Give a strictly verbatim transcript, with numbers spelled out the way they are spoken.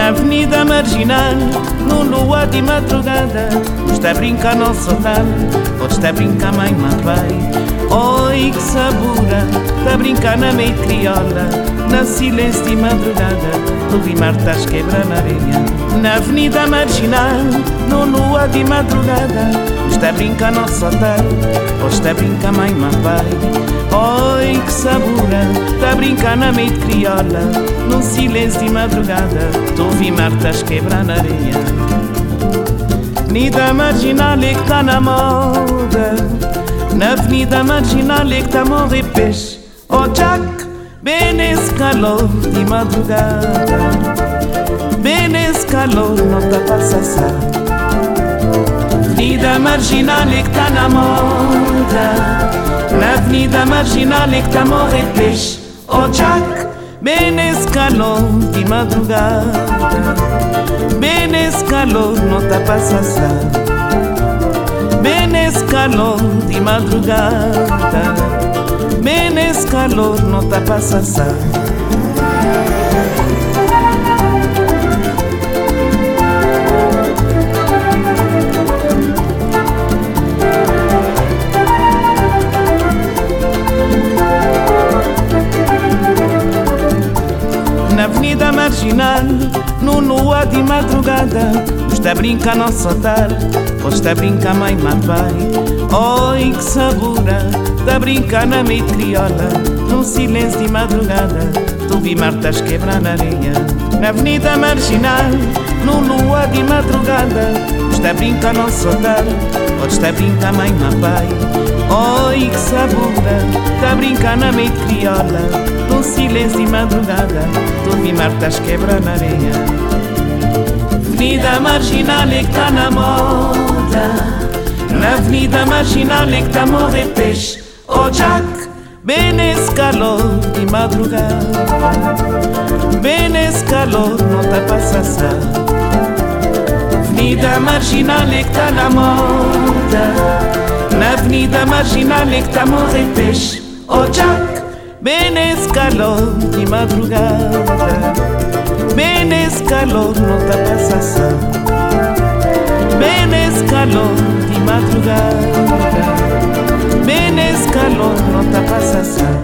Na avenida marginal, no lua de madrugada, está a brincar nosso soltar, ou está a brincar mãe, mãe, pai. Oi que sabura, está a brincar na meia crioula, na silêncio de madrugada, tu vi martas quebra na areia. Na avenida marginal, no lua de madrugada, está a brincar nosso soltar, ou está a brincar mãe, mãe, pai. Oi que sabura, está a brincar na meia crioula, num silêncio de madrugada, tu vi martas quebrar na areia. Avenida marginal é que tá na moda, na avenida marginal é que tá a morrer peixe. Oh Jack, bem nesse calor de madrugada, bem nesse calor não tá pra sassar. Avenida marginal é que tá na moda, na avenida marginal é que tá a morrer peixe. Oh Jack, bem nesse calor de madrugada, bem nesse calor não tá pra sassar. Bem nesse calor de madrugada, bem nesse calor não tá pra sassar. Na avenida marginal, no lua de madrugada, está a brincar nosso soltar, ou está a brincar mãe, mãe, pai. Oi que sabura, está a brincar na meia crioula, num silêncio de madrugada, tu vi martas quebrar na areia. Na avenida marginal, no lua de madrugada, está a brincar nosso soltar, ou está a brincar mãe, mãe, pai. Oi que sabura, está a brincar na meia crioula, num silêncio de madrugada, tu vi martas quebrar na areia. Avenida marginal é que tá na moda, na avenida marginal é que tá a morrer peixe. Oh Jack, bem nesse calor de madrugada, bem nesse calor não tá pra sassar. Avenida marginal é que tá na moda, na avenida marginal é que tá a morrer peixe. Oh Jack, bem nesse calor de madrugada, bem nesse calor não tá pra sassar. Bem nesse calor de madrugada, bem nesse calor não tá pra sassar.